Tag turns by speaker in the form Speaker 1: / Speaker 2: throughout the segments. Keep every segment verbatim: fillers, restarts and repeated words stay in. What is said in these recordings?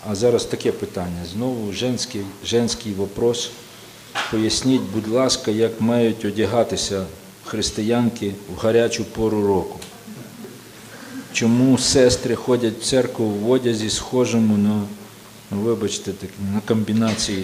Speaker 1: А зараз таке питання. Знову женський, женський вопрос. Поясніть, будь ласка, як мають одягатися християнки в гарячу пору року? Чому сестри ходять в церкву в одязі, схожому на, ну, вибачте, так, на комбінації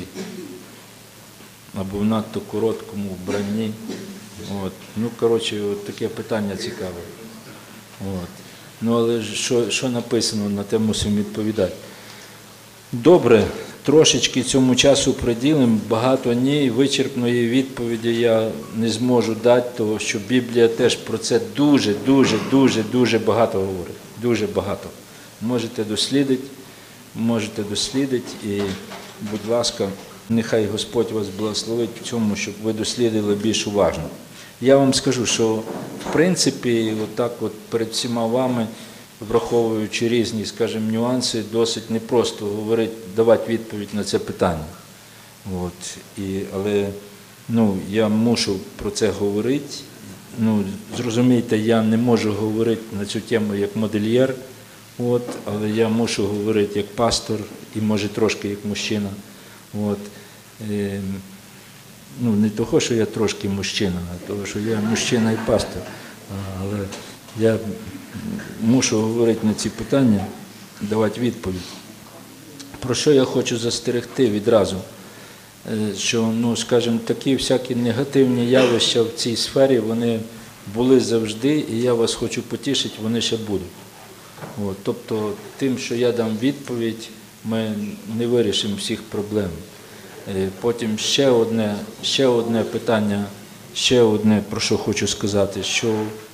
Speaker 1: або в надто короткому вбранні? От. Ну, коротше, от таке питання цікаве. От. Ну, але що, що написано, на те мусимо відповідати. Добре, трошечки цьому часу приділимо, багато ні, вичерпної відповіді я не зможу дати, тому що Біблія теж про це дуже, дуже, дуже, дуже багато говорить. Дуже багато. Можете дослідити, можете дослідити і, будь ласка, нехай Господь вас благословить в цьому, щоб ви дослідили більш уважно. Я вам скажу, що в принципі, отак от перед всіма вами, враховуючи різні, скажімо, нюанси, досить непросто говорити, давати відповідь на це питання. От. І, але ну, я мушу про це говорити. Ну, зрозумійте, я не можу говорити на цю тему як модельєр, от, але я мушу говорити як пастор і, може, трошки як мужчина. От. І, ну, не того, що я трошки мужчина, а того, що я мужчина і пастор. Але я мушу говорити на ці питання, давати відповідь. Про що я хочу застерегти відразу? Що, ну, скажімо, такі всякі негативні явища в цій сфері, вони були завжди, і я вас хочу потішити, вони ще будуть. От, тобто, тим, що я дам відповідь, ми не вирішимо всіх проблем. Потім ще одне, ще одне питання, ще одне, про що хочу сказати, що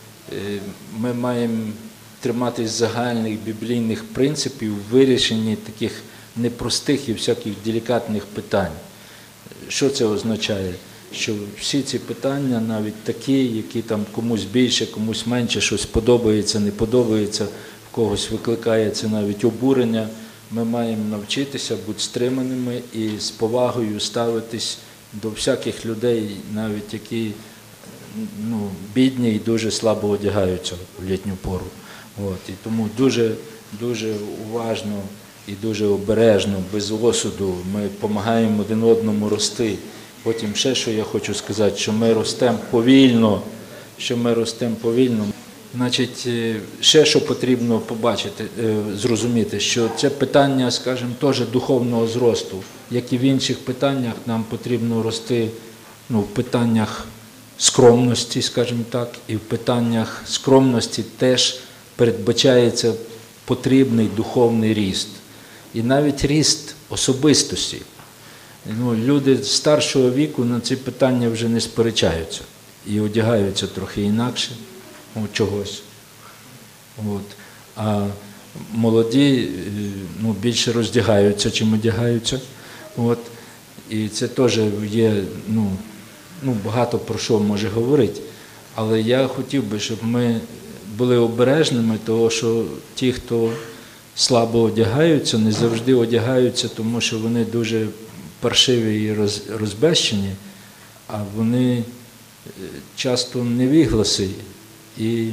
Speaker 1: ми маємо триматись загальних біблійних принципів в вирішенні таких непростих і всяких делікатних питань. Що це означає? Що всі ці питання, навіть такі, які там комусь більше, комусь менше, щось подобається, не подобається, в когось викликає це навіть обурення, ми маємо навчитися бути стриманими і з повагою ставитись до всяких людей, навіть які ну, бідні і дуже слабо одягаються в літню пору. От. І тому дуже, дуже уважно і дуже обережно, без осуду ми допомагаємо один одному рости. Потім ще, що я хочу сказати, що ми ростемо повільно, що ми ростемо повільно. Значить, ще що потрібно побачити, зрозуміти, що це питання, скажімо, теж духовного зросту. Як і в інших питаннях, нам потрібно рости ну, в питаннях скромності, скажімо так, і в питаннях скромності теж передбачається потрібний духовний ріст. І навіть ріст особистості. Ну, люди старшого віку на ці питання вже не сперечаються і одягаються трохи інакше, ну, чогось. От. А молоді ну, більше роздягаються, чим одягаються. От. І це теж є, ну, ну, багато про що може говорити. Але я хотів би, щоб ми були обережними, тому що ті, хто слабо одягаються, не завжди одягаються, тому що вони дуже паршиві і розбещені, а вони часто невігласи і,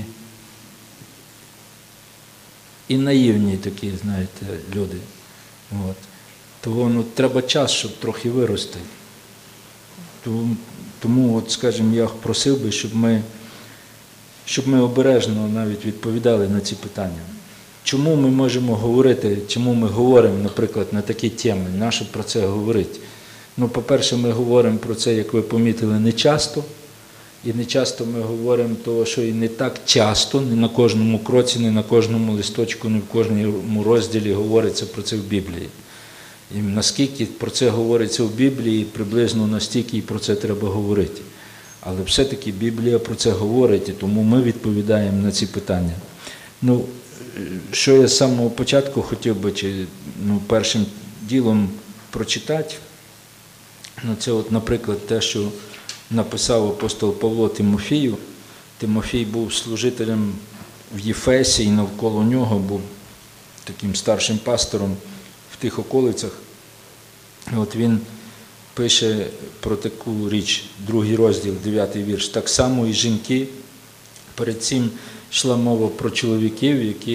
Speaker 1: і наївні такі, знаєте, люди. От. Тому ну, треба час, щоб трохи вирости. Тому, тому от, скажімо, я просив би, щоб ми, щоб ми обережно навіть відповідали на ці питання. Чому ми можемо говорити, чому ми говоримо, наприклад, на такі теми, нащо про це говорити? Ну, по-перше, ми говоримо про це, як ви помітили, не часто. І не часто ми говоримо того, що і не так часто, не на кожному кроці, не на кожному листочку, не в кожному розділі говориться про це в Біблії. І наскільки про це говориться в Біблії, приблизно настільки і про це треба говорити. Але все-таки Біблія про це говорить, і тому ми відповідаємо на ці питання. Ну, що я з самого початку хотів би, чи ну, першим ділом прочитати, ну, це от, наприклад, те, що написав апостол Павло Тимофію. Тимофій був служителем в Єфесі, і навколо нього був таким старшим пастором в тих околицях. І от він пише про таку річ, другий розділ, дев'ятий вірш. Так само і жінки, перед цим йшла мова про чоловіків, які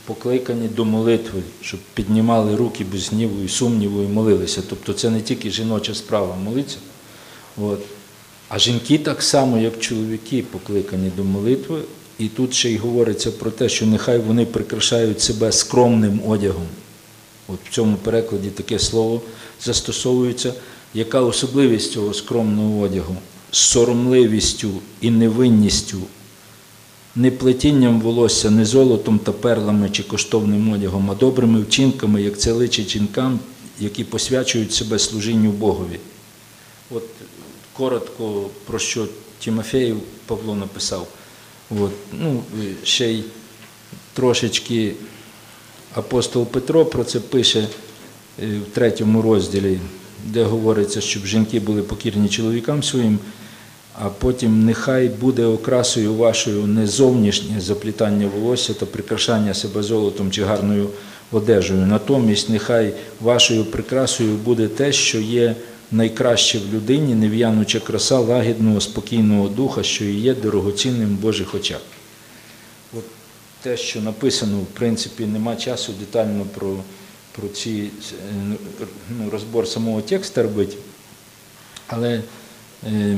Speaker 1: покликані до молитви, щоб піднімали руки без гніву і сумніву і молилися. Тобто це не тільки жіноча справа молитися, от. А жінки так само, як чоловіки, покликані до молитви. І тут ще й говориться про те, що нехай вони прикрашають себе скромним одягом. От в цьому перекладі таке слово застосовується. Яка особливість цього скромного одягу? З соромливістю і невинністю, не плетінням волосся, не золотом та перлами чи коштовним одягом, а добрими вчинками, як це личить жінкам, які посвячують себе служінню Богові. От коротко, про що Тимофеєв Павло написав. От. Ну, ще й трошечки апостол Петро про це пише в третьому розділі, де говориться, щоб жінки були покірні чоловікам своїм, а потім нехай буде окрасою вашою не зовнішнє заплітання волосся та прикрашання себе золотом чи гарною одежею. Натомість нехай вашою прикрасою буде те, що є найкраще в людині, нев'януча краса лагідного, спокійного духа, що і є дорогоцінним в Божих очах. От те, що написано, в принципі, нема часу детально про, про ці, ну, розбор самого тексту робити, але е,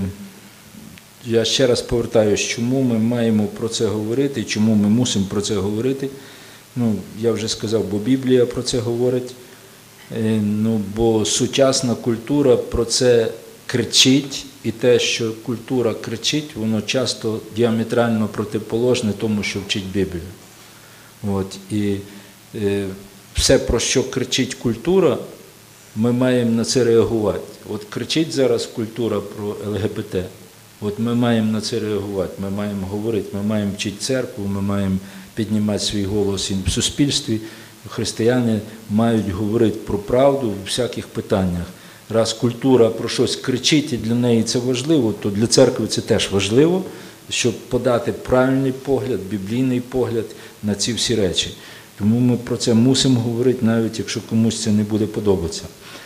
Speaker 1: я ще раз повертаюсь, чому ми маємо про це говорити, чому ми мусимо про це говорити. Ну, я вже сказав, бо Біблія про це говорить. Ну, бо сучасна культура про це кричить, і те, що культура кричить, воно часто діаметрально протиположне тому, що вчить Біблію. От, і е, все, про що кричить культура, ми маємо на це реагувати. От кричить зараз культура про ел ге бе те, от ми маємо на це реагувати, ми маємо говорити, ми маємо вчити церкву, ми маємо піднімати свій голос і в суспільстві. Християни мають говорити про правду у всяких питаннях. Раз культура про щось кричить і для неї це важливо, то для церкви це теж важливо, щоб подати правильний погляд, біблійний погляд на ці всі речі. Тому ми про це мусимо говорити, навіть якщо комусь це не буде подобатися.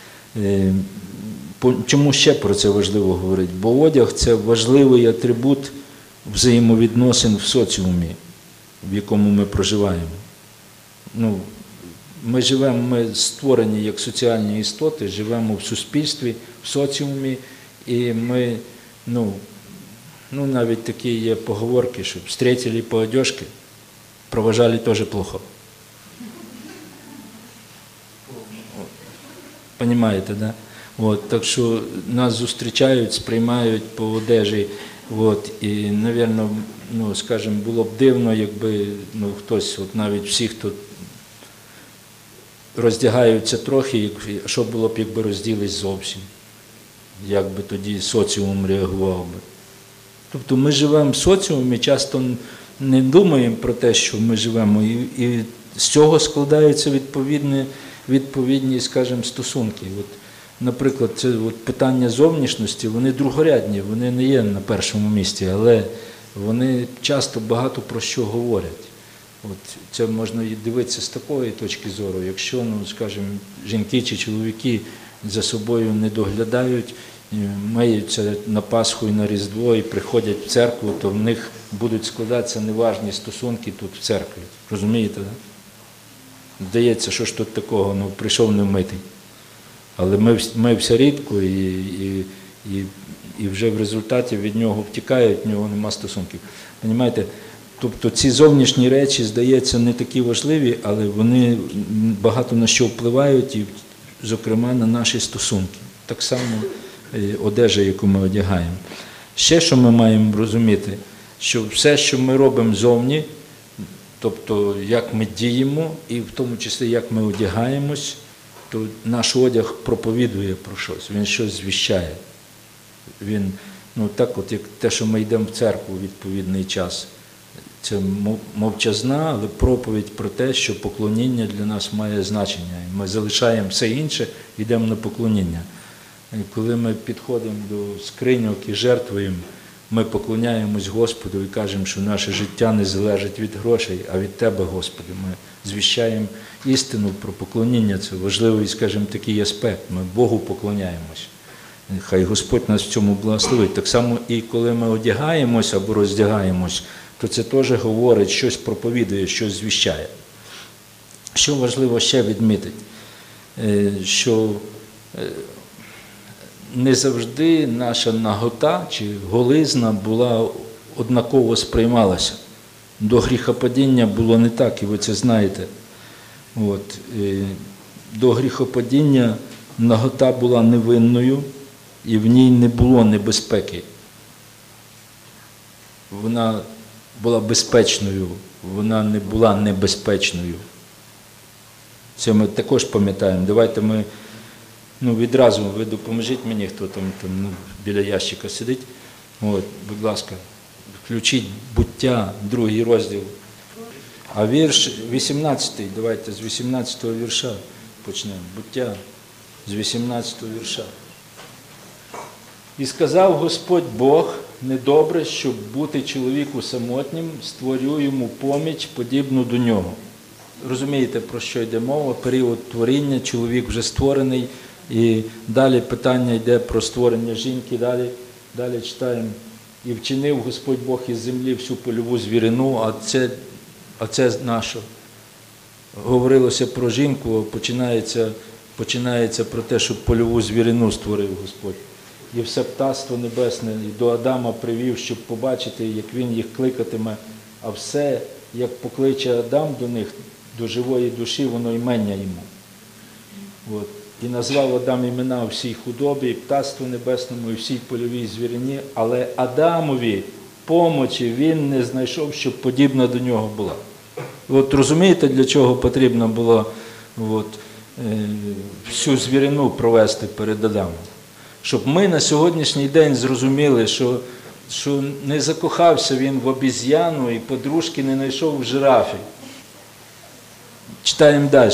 Speaker 1: Чому ще про це важливо говорити? Бо одяг – це важливий атрибут взаємовідносин в соціумі, в якому ми проживаємо. Ну, ми живемо, ми створені як соціальні істоти, живемо в суспільстві, в соціумі, і ми, ну, ну навіть такі є поговорки, що «встретили по одежке, провожали теж плохо». Понимаєте, да? От, так що нас зустрічають, сприймають по одежі, от, і, напевно, ну, скажімо, було б дивно, якби, ну, хтось, от навіть всі, хто роздягаються трохи, що було б, якби розділись зовсім, як би тоді соціум реагував би. Тобто ми живемо в соціумі, часто не думаємо про те, що ми живемо, і, і з цього складаються відповідні, відповідні, скажімо, стосунки. От, наприклад, це от питання зовнішності, вони другорядні, вони не є на першому місці, але вони часто багато про що говорять. От, це можна і дивитися з такої точки зору. Якщо, ну, скажімо, жінки чи чоловіки за собою не доглядають, миються на Пасху і на Різдво і приходять в церкву, то в них будуть складатися неважні стосунки тут в церкві. Розумієте, так? Здається, що ж тут такого, ну, прийшов не вмитий. Але ми мився рідко, і, і, і, і вже в результаті від нього втікають, в нього нема стосунків. Понімаєте? Тобто ці зовнішні речі, здається, не такі важливі, але вони багато на що впливають, і, зокрема, на наші стосунки. Так само одежа, яку ми одягаємо. Ще, що ми маємо розуміти, що все, що ми робимо зовні, тобто як ми діємо, і в тому числі як ми одягаємось, то наш одяг проповідує про щось, він щось звіщає. Він, ну так от, як те, що ми йдемо в церкву у відповідний час, це мовчазна, але проповідь про те, що поклоніння для нас має значення. Ми залишаємо все інше, йдемо на поклоніння. І коли ми підходимо до скриньок і жертвуємо, ми поклоняємось Господу і кажемо, що наше життя не залежить від грошей, а від Тебе, Господи. Ми звіщаємо істину про поклоніння. Це важливий, скажімо, такий аспект. Ми Богу поклоняємось. Хай Господь нас в цьому благословить. Так само і коли ми одягаємось або роздягаємось, то це теж говорить, щось проповідує, щось звіщає. Що важливо ще відмітити, що не завжди наша нагота чи голизна була однаково сприймалася. До гріхопадіння було не так, і ви це знаєте. От. До гріхопадіння нагота була невинною, і в ній не було небезпеки. Вона була безпечною, вона не була небезпечною. Це ми також пам'ятаємо. Давайте ми ну, відразу, ви допоможіть мені, хто там, там ну, біля ящика сидить. От, будь ласка, включіть «Буття», другий розділ. А вірш вісімнадцятий, давайте з вісімнадцятого вірша почнемо. «Буття» з вісімнадцятого вірша. «І сказав Господь Бог, недобре, щоб бути чоловіку самотнім, створю йому поміч, подібну до нього». Розумієте, про що йде мова? Період творіння, чоловік вже створений, і далі питання йде про створення жінки, далі, далі читаємо. «І вчинив Господь Бог із землі всю польову звірину», а це, а це наше. Говорилося про жінку, починається, починається про те, що польову звірину створив Господь. І все птаство небесне, і до Адама привів, щоб побачити, як він їх кликатиме, а все, як покличе Адам до них, до живої душі, воно імення йому. От. І назвав Адам імена всій худобі, і птаству небесному, і всій польовій звірині, але Адамові помочі він не знайшов, щоб подібна до нього була. От розумієте, для чого потрібно було от, е, всю звірину провести перед Адамом? Щоб ми на сьогоднішній день зрозуміли, що, що не закохався він в обіз'яну і подружки не знайшов в жирафі. Читаємо далі.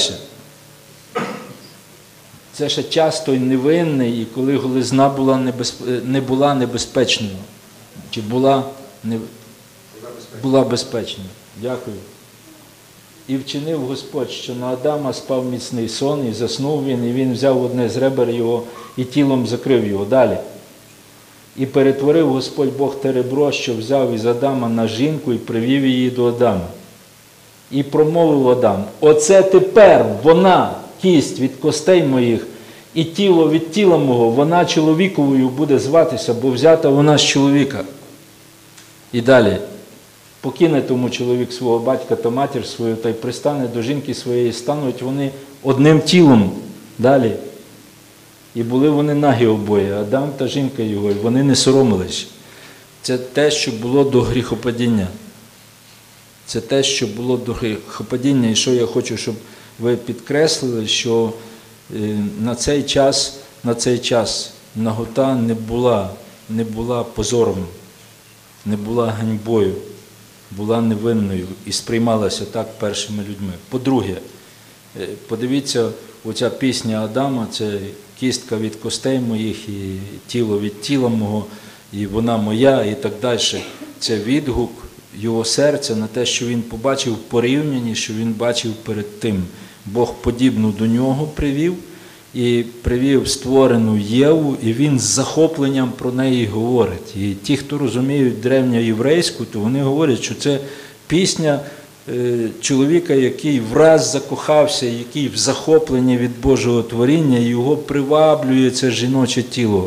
Speaker 1: Це ще часто й невинний, і коли голизна була небезп... не була небезпечною. Чи була, не... була безпечною. Дякую. «І вчинив Господь, що на Адама спав міцний сон, і заснув він, і він взяв одне з ребер його, і тілом закрив його». Далі. «І перетворив Господь Бог те ребро, що взяв із Адама на жінку, і привів її до Адама. І промовив Адам: оце тепер вона, кість від костей моїх, і тіло від тіла мого, вона чоловіковою буде зватися, бо взята вона з чоловіка». І далі. «Покине тому чоловік свого батька та матір свою, та й пристане до жінки своєї, стануть вони одним тілом». Далі. «І були вони нагі обоє, Адам та жінка його, і вони не соромились». Це те, що було до гріхопадіння. Це те, що було до гріхопадіння. І що я хочу, щоб ви підкреслили, що на цей час, на цей час нагота не була, не була позором, не була ганьбою, була невинною і сприймалася так першими людьми. По-друге, подивіться, оця пісня Адама, це кістка від костей моїх, і тіло від тіла мого, і вона моя, і так далі. Це відгук його серця на те, що він побачив в порівнянні, що він бачив перед тим. Бог подібну до нього привів, і привів створену Єву, і він з захопленням про неї говорить. І ті, хто розуміють древньоєврейську, то вони говорять, що це пісня е, чоловіка, який враз закохався, який в захопленні від Божого творіння, і його приваблює це жіноче тіло.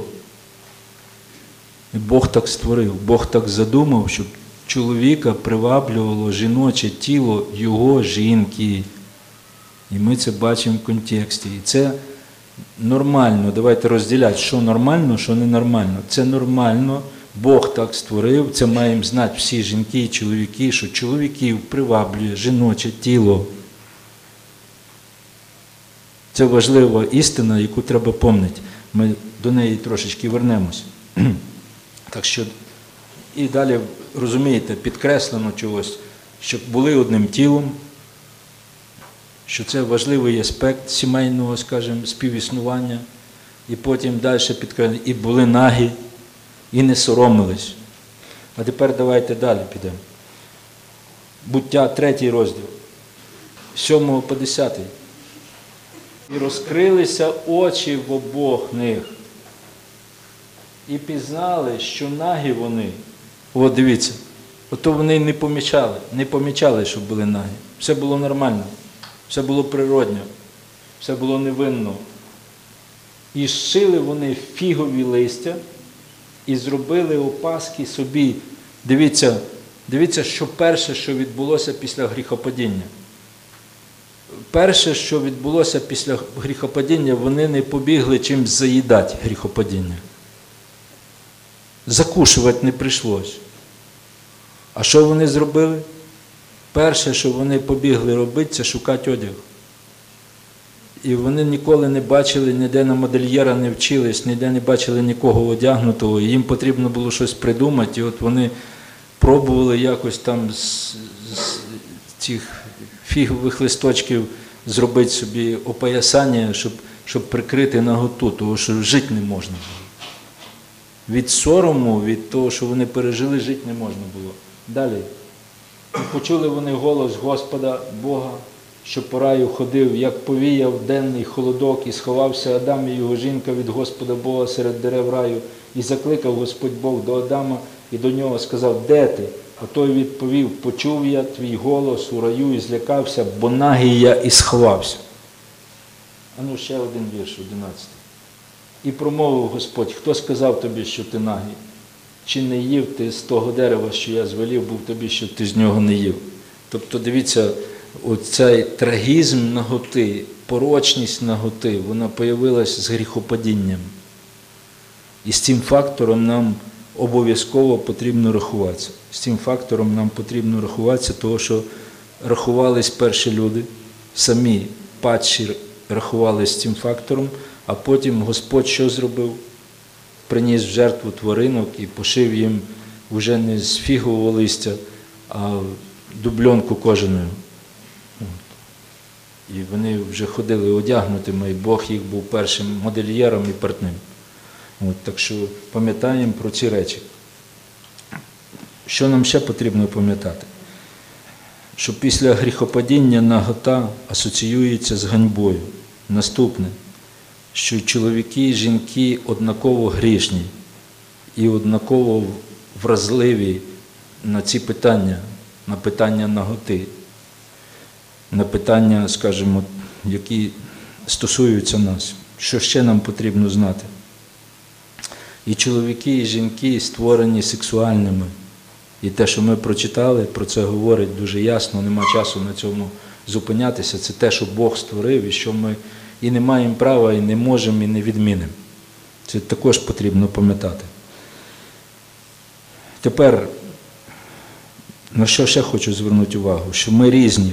Speaker 1: І Бог так створив, Бог так задумав, щоб чоловіка приваблювало жіноче тіло його жінки. І ми це бачимо в контексті. І це нормально. Давайте розділяти, що нормально, що ненормально. Це нормально. Бог так створив. Це маємо знати всі жінки і чоловіки, що чоловіків приваблює жіноче тіло. Це важлива істина, яку треба пам'ятати. Ми до неї трошечки вернемось. Так що, і далі, розумієте, підкреслено чогось, щоб були одним тілом, що це важливий аспект сімейного, скажімо, співіснування, і потім далі підкреслено, і були нагі, і не соромились. А тепер давайте далі підемо. Буття, третій розділ, сьомого по десятий. «І розкрилися очі в обох них, і пізнали, що нагі вони». От дивіться, ото вони не помічали, не помічали, що були нагі. Все було нормально. Все було природньо, все було невинно. І зшили вони фігові листя і зробили опаски собі. Дивіться, дивіться, що перше, що відбулося після гріхопадіння. Перше, що відбулося після гріхопадіння, вони не побігли чимось заїдати гріхопадіння. Закушувати не прийшлось. А що вони зробили? Перше, що вони побігли робити, це шукати одяг. І вони ніколи не бачили, ніде на модельєра не вчились, ніде не бачили нікого одягнутого. І їм потрібно було щось придумати. І от вони пробували якось там з, з цих фігових листочків зробити собі опоясання, щоб, щоб прикрити наготу, тому що жити не можна було. Від сорому, від того, що вони пережили, жити не можна було. Далі. І почули вони голос Господа Бога, що по раю ходив, як повіяв денний холодок, і сховався Адам і його жінка від Господа Бога серед дерев раю, і закликав Господь Бог до Адама і до нього сказав: де ти? А той відповів: почув я твій голос у раю і злякався, бо нагий я і сховався. А ну ще один вірш, одинадцятий. І промовив Господь: хто сказав тобі, що ти нагий? Чи не їв ти з того дерева, що я звелів був тобі, щоб ти з нього не їв? Тобто, дивіться, оцей трагізм наготи, порочність наготи, вона появилась з гріхопадінням. І з цим фактором нам обов'язково потрібно рахуватися. З цим фактором нам потрібно рахуватися, тому що рахувались перші люди, самі падші рахувались з цим фактором, а потім Господь що зробив? Приніс в жертву тваринок і пошив їм вже не з фігового листя, а дубльонку кожаною. І вони вже ходили одягнутими, і Бог їх був першим модельєром і портним. От, так що пам'ятаємо про ці речі. Що нам ще потрібно пам'ятати? Що після гріхопадіння нагота асоціюється з ганьбою. Наступне, що чоловіки і жінки однаково грішні і однаково вразливі на ці питання, на питання наготи, на питання, скажімо, які стосуються нас. Що ще нам потрібно знати? І чоловіки, і жінки створені сексуальними. І те, що ми прочитали, про це говорить дуже ясно, нема часу на цьому зупинятися. Це те, що Бог створив, і що ми і не маємо права, і не можемо, і не відмінимо. Це також потрібно пам'ятати. Тепер, на що ще хочу звернути увагу? Що ми різні.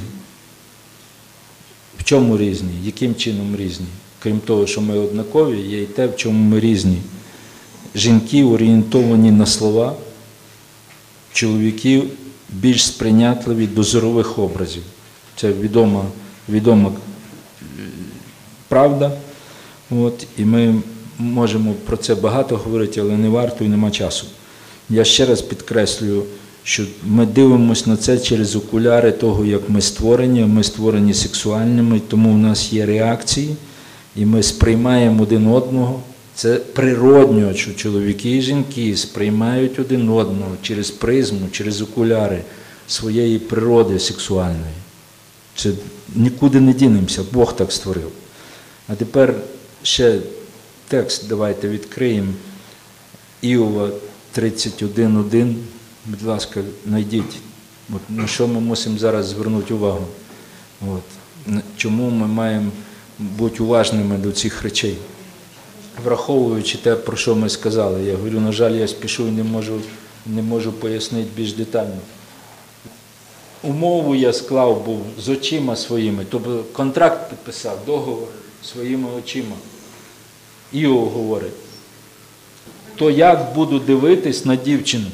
Speaker 1: В чому різні? Яким чином різні? Крім того, що ми однакові, є і те, в чому ми різні. Жінки орієнтовані на слова, чоловіки більш сприйнятливі до зорових образів. Це відома, відома правда. От, і ми можемо про це багато говорити, але не варто і нема часу. Я ще раз підкреслюю, що ми дивимося на це через окуляри того, як ми створені, ми створені сексуальними, тому в нас є реакції, і ми сприймаємо один одного. Це природньо, що чоловіки і жінки сприймають один одного через призму, через окуляри своєї природи сексуальної. Це нікуди не дінемося, Бог так створив. А тепер ще текст давайте відкриємо. Іова тридцять один один. Будь ласка, знайдіть. От, на що ми мусимо зараз звернути увагу. От. Чому ми маємо бути уважними до цих речей. Враховуючи те, про що ми сказали. Я говорю, на жаль, я спішу і не можу, не можу пояснити більш детально. Умову я склав був з очима своїми, тобто контракт підписав, договор своїми очима. Іов говорить, то як буду дивитись на дівчину?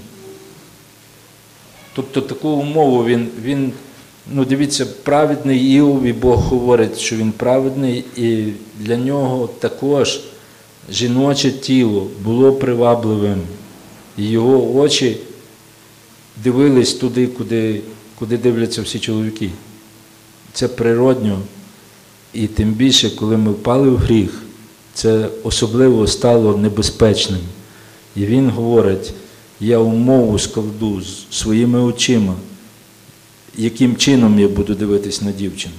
Speaker 1: Тобто таку умову він, він ну дивіться, праведний Іов, і Бог говорить, що він праведний, і для нього також жіноче тіло було привабливим. І його очі дивились туди, куди, куди дивляться всі чоловіки. Це природньо. І тим більше, коли ми впали в гріх, це особливо стало небезпечним. І він говорить, я умову складу з своїми очима, яким чином я буду дивитись на дівчину.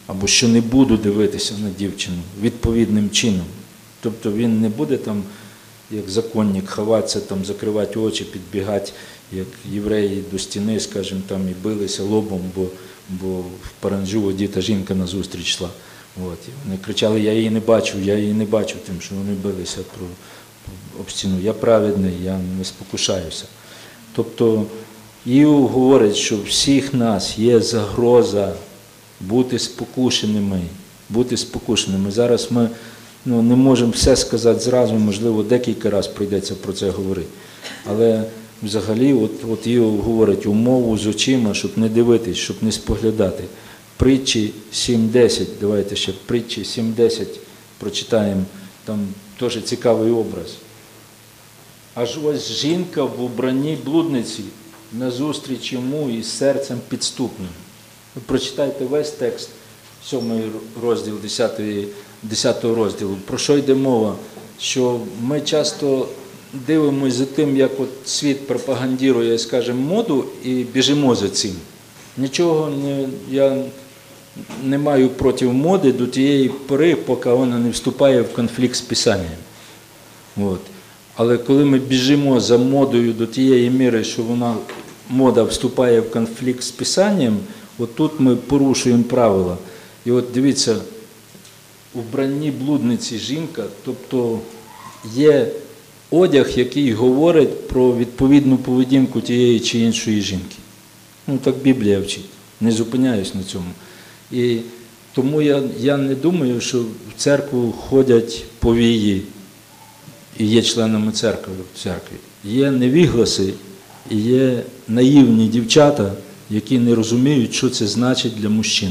Speaker 1: або що не буду дивитися на дівчину відповідним чином. Тобто він не буде там, як законник, ховатися, там, закривати очі, підбігати, як євреї до стіни, скажімо, там, і билися лобом, бо, бо в паранджу одіта жінка назустріч йшла. От. І вони кричали: я її не бачу, я її не бачу, тим, що вони билися про, об стіну. Я праведний, я не спокушаюся. Тобто Іов говорить, що всіх нас є загроза бути спокушеними, бути спокушеними. Зараз ми ну, не можемо все сказати зразу, можливо, декілька разів прийдеться про це говорити. Але взагалі, от, от Іов говорить, умову з очима, щоб не дивитись, щоб не споглядати. Притчі сім десять, давайте ще притчі сім десять прочитаємо, там теж цікавий образ. Аж ось жінка в убранні блудниці назустріч йому із серцем підступним. Ви прочитайте весь текст, сьомий розділ десятого розділу. Про що йде мова? Що ми часто дивимося за тим, як от світ пропагандує, скажімо, моду, і біжимо за цим. Нічого не, я не маю проти моди до тієї пори, поки вона не вступає в конфлікт з Писанням. От. Але коли ми біжимо за модою до тієї міри, що вона, мода вступає в конфлікт з Писанням, от тут ми порушуємо правила. І от дивіться, у вбранні блудниці жінка, тобто є одяг, який говорить про відповідну поведінку тієї чи іншої жінки. Ну так Біблія вчить, не зупиняюсь на цьому. І тому я, я не думаю, що в церкву ходять повії і є членами церкви в церкві. Є невігласи і є наївні дівчата, які не розуміють, що це значить для мужчини.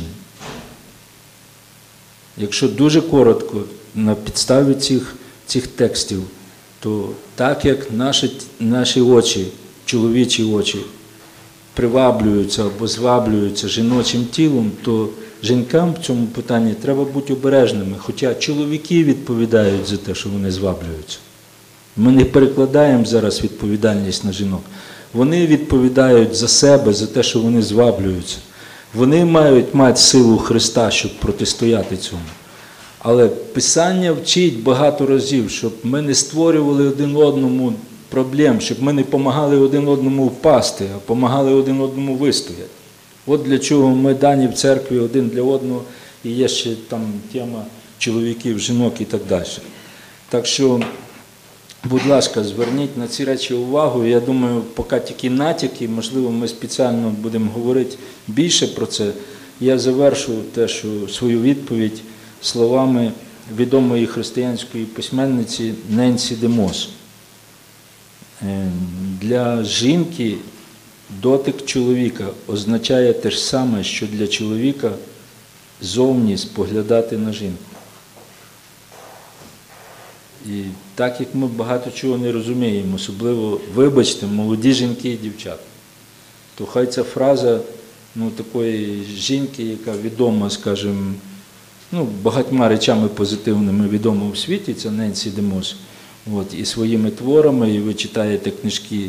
Speaker 1: Якщо дуже коротко, на підставі цих, цих текстів, то так як наші, наші очі, чоловічі очі, приваблюються або зваблюються жіночим тілом, то жінкам в цьому питанні треба бути обережними. Хоча чоловіки відповідають за те, що вони зваблюються. Ми не перекладаємо зараз відповідальність на жінок. Вони відповідають за себе, за те, що вони зваблюються. Вони мають мати силу Христа, щоб протистояти цьому. Але Писання вчить багато разів, щоб ми не створювали один одному проблем, щоб ми не допомагали один одному впасти, а допомагали один одному вистояти. От для чого ми дані в церкві один для одного, і є ще там тема чоловіків, жінок і так далі. Так що, будь ласка, зверніть на ці речі увагу. Я думаю, поки тільки натяки, можливо, ми спеціально будемо говорити більше про це. Я завершу те, що свою відповідь словами відомої християнської письменниці Ненсі де Мос. Для жінки дотик чоловіка означає те ж саме, що для чоловіка зовні споглядати на жінку. І так як ми багато чого не розуміємо, особливо, вибачте, молоді жінки і дівчата, то хай ця фраза ну, такої жінки, яка відома, скажімо, ну, багатьма речами позитивними відома у світі, це Ненсі де Мос, от, і своїми творами, і ви читаєте книжки,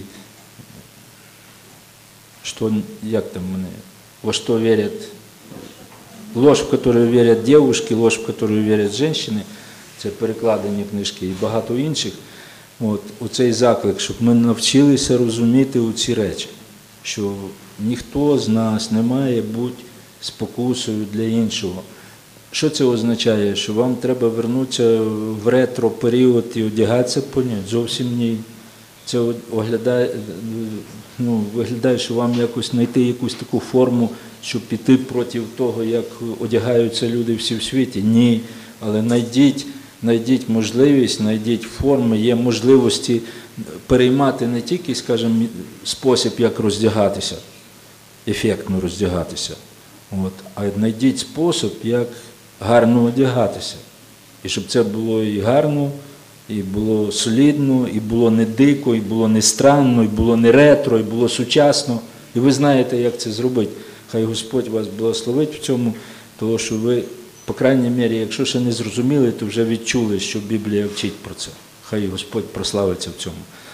Speaker 1: що, як там мене, во що вірять, ложь, в яку вірять дівчатки, ложь, в яку вірять жінки, це перекладені книжки і багато інших. От, оцей заклик, щоб ми навчилися розуміти оці речі, що ніхто з нас не має бути спокусою для іншого. Що це означає? Що вам треба вернутися в ретро-період і одягатися по ній? Зовсім ні. Це оглядає, ну, виглядає, що вам якось знайти якусь таку форму, щоб піти проти того, як одягаються люди всі в світі. Ні. Але знайдіть, знайдіть можливість, знайдіть форми, є можливості переймати не тільки, скажімо, спосіб, як роздягатися, ефектно роздягатися, от, а знайдіть спосіб, як гарно одягатися. І щоб це було і гарно, і було солідно, і було не дико, і було не странно, і було не ретро, і було сучасно. І ви знаєте, як це зробити. Хай Господь вас благословить в цьому, тому що ви, по крайній мірі, якщо ще не зрозуміли, то вже відчули, що Біблія вчить про це. Хай Господь прославиться в цьому.